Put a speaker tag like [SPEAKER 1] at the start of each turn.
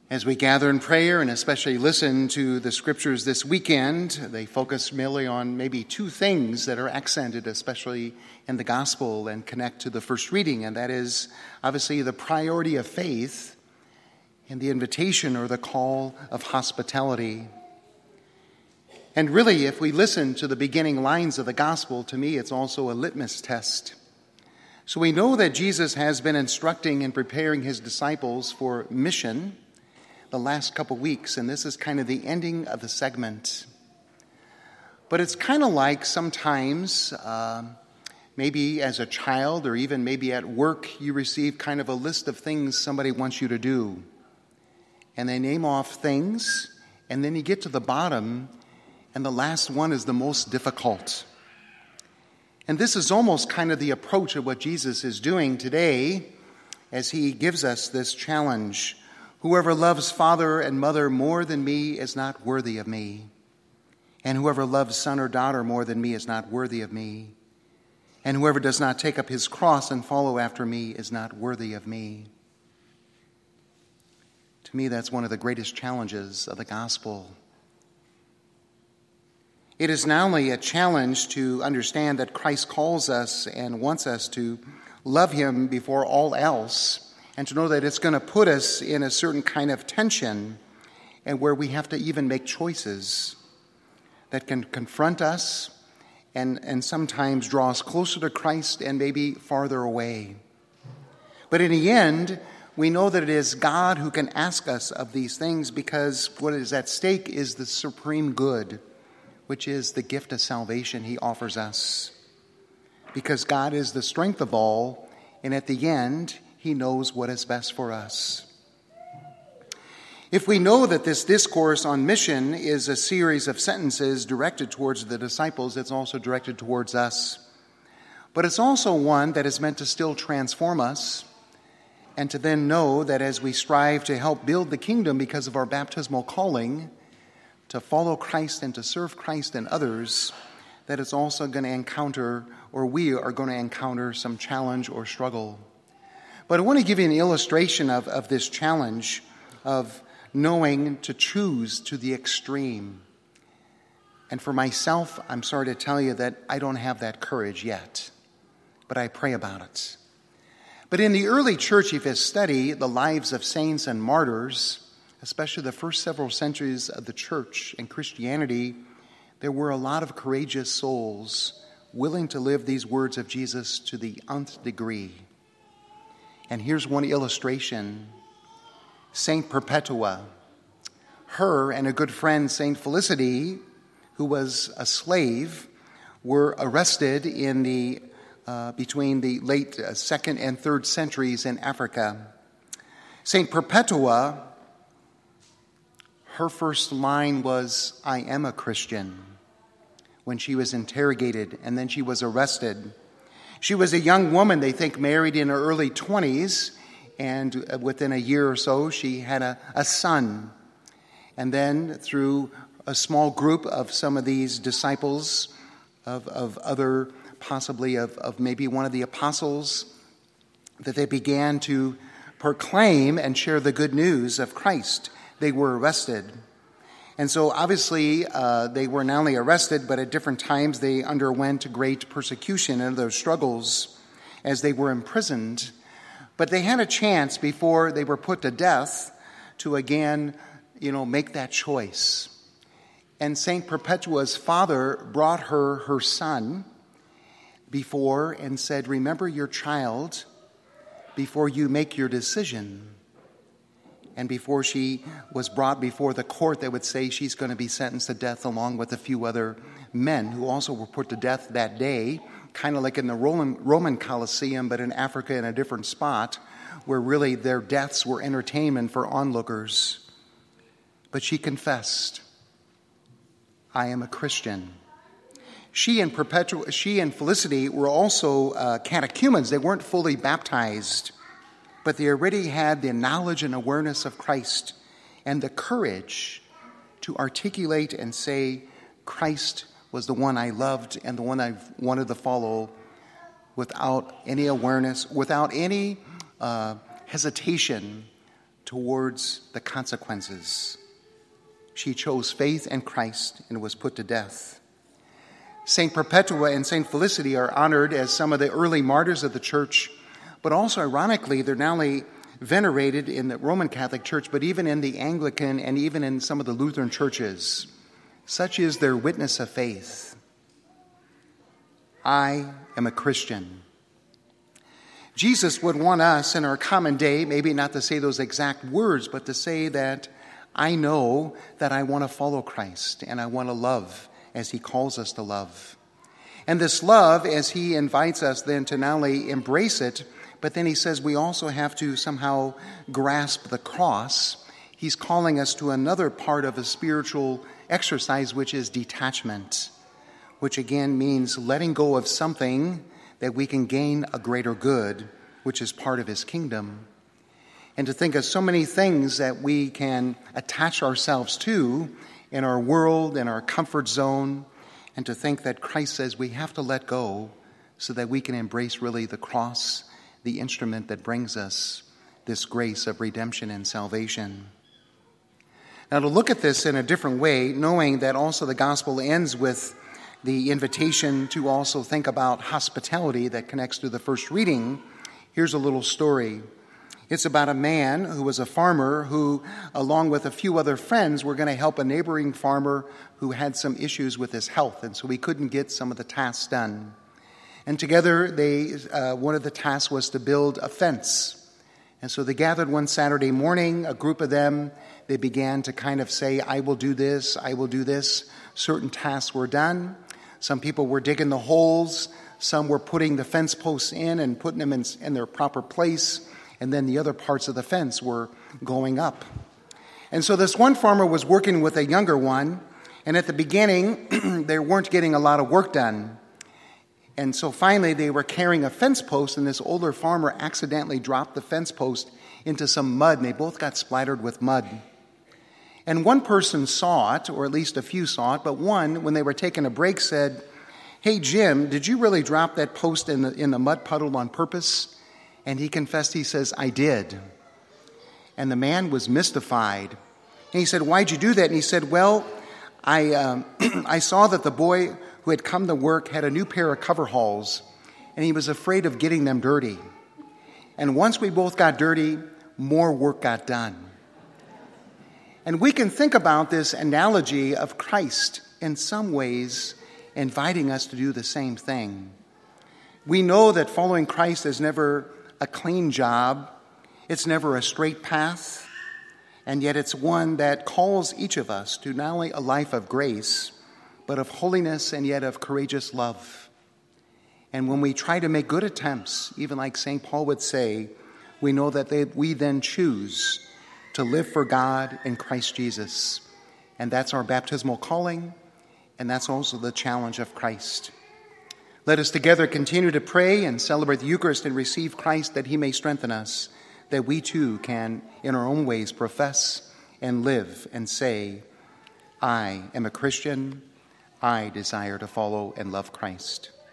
[SPEAKER 1] As we gather in prayer and especially listen to the scriptures this weekend, they focus merely on maybe two things that are accented, especially in the gospel, and connect to the first reading, and that is obviously the priority of faith and the invitation or the call of hospitality. And really, if we listen to the beginning lines of the gospel, to me it's also a litmus test. So we know that Jesus has been instructing and preparing his disciples for mission the last couple weeks, and this is kind of the ending of the segment. But it's kind of like sometimes, maybe as a child or even maybe at work, you receive kind of a list of things somebody wants you to do. And they name off things, and then you get to the bottom, and the last one is the most difficult. And this is almost kind of the approach of what Jesus is doing today as he gives us this challenge. Whoever loves father and mother more than me is not worthy of me. And whoever loves son or daughter more than me is not worthy of me. And whoever does not take up his cross and follow after me is not worthy of me. To me, that's one of the greatest challenges of the gospel. It is not only a challenge to understand that Christ calls us and wants us to love him before all else, and to know that it's going to put us in a certain kind of tension and where we have to even make choices that can confront us and sometimes draw us closer to Christ and maybe farther away. But in the end, we know that it is God who can ask us of these things, because what is at stake is the supreme good, which is the gift of salvation he offers us. Because God is the strength of all, and at the end, he knows what is best for us. If we know that this discourse on mission is a series of sentences directed towards the disciples, it's also directed towards us. But it's also one that is meant to still transform us, and to then know that as we strive to help build the kingdom because of our baptismal calling, to follow Christ and to serve Christ and others, that it's also going to encounter, or we are going to encounter, some challenge or struggle. But I want to give you an illustration of this challenge of knowing to choose to the extreme. And for myself, I'm sorry to tell you that I don't have that courage yet, but I pray about it. But in the early church, if you study the lives of saints and martyrs, especially the first several centuries of the church and Christianity, there were a lot of courageous souls willing to live these words of Jesus to the nth degree. And here's one illustration. Saint Perpetua, her and a good friend, Saint Felicity, who was a slave, were arrested in the between the late 2nd and 3rd centuries in Africa. Saint Perpetua, her first line was, "I am a Christian," when she was interrogated, and then she was arrested. She was a young woman, they think, married in her early 20s, and within a year or so, she had a son. And then through a small group of some of these disciples, of other, possibly of maybe one of the apostles, that they began to proclaim and share the good news of Christ. They were arrested. And so obviously they were not only arrested, but at different times they underwent great persecution and other struggles as they were imprisoned. But they had a chance before they were put to death to again, make that choice. And St. Perpetua's father brought her son before and said, "Remember your child before you make your decision." And before she was brought before the court, they would say she's going to be sentenced to death along with a few other men who also were put to death that day, kind of like in the Roman Colosseum, but in Africa in a different spot, where really their deaths were entertainment for onlookers. But she confessed, "I am a Christian." She and Felicity were also catechumens. They weren't fully baptized, but they already had the knowledge and awareness of Christ and the courage to articulate and say, Christ was the one I loved and the one I wanted to follow, without any awareness, without any hesitation towards the consequences. She chose faith in Christ and was put to death. St. Perpetua and St. Felicity are honored as some of the early martyrs of the church, but also, ironically, they're not only venerated in the Roman Catholic Church, but even in the Anglican and even in some of the Lutheran churches. Such is their witness of faith. I am a Christian. Jesus would want us in our common day, maybe not to say those exact words, but to say that I know that I want to follow Christ and I want to love as he calls us to love. And this love, as he invites us then to not only embrace it, but then he says we also have to somehow grasp the cross. He's calling us to another part of a spiritual exercise, which is detachment, which again means letting go of something that we can gain a greater good, which is part of his kingdom. And to think of so many things that we can attach ourselves to in our world, in our comfort zone, and to think that Christ says we have to let go so that we can embrace really the cross, the instrument that brings us this grace of redemption and salvation. Now, to look at this in a different way, knowing that also the gospel ends with the invitation to also think about hospitality that connects to the first reading, here's a little story. It's about a man who was a farmer who, along with a few other friends, were going to help a neighboring farmer who had some issues with his health, and so he couldn't get some of the tasks done. And together, one of the tasks was to build a fence. And so they gathered one Saturday morning, a group of them. They began to kind of say, I will do this, I will do this. Certain tasks were done. Some people were digging the holes. Some were putting the fence posts in and putting them in their proper place. And then the other parts of the fence were going up. And so this one farmer was working with a younger one. And at the beginning, they weren't getting a lot of work done. And so finally, they were carrying a fence post, and this older farmer accidentally dropped the fence post into some mud, and they both got splattered with mud. And one person saw it, or at least a few saw it, but one, when they were taking a break, said, "Hey, Jim, did you really drop that post in the mud puddle on purpose?" And he confessed, he says, "I did." And the man was mystified. And he said, "Why'd you do that?" And he said, "Well, I saw that the boy who had come to work had a new pair of coveralls, and he was afraid of getting them dirty. And once we both got dirty, more work got done." And we can think about this analogy of Christ in some ways inviting us to do the same thing. We know that following Christ is never a clean job. It's never a straight path. And yet it's one that calls each of us to not only a life of grace, but of holiness and yet of courageous love. And when we try to make good attempts, even like St. Paul would say, we know that we then choose to live for God in Christ Jesus. And that's our baptismal calling, and that's also the challenge of Christ. Let us together continue to pray and celebrate the Eucharist and receive Christ that he may strengthen us, that we too can, in our own ways, profess and live and say, I am a Christian. I desire to follow and love Christ.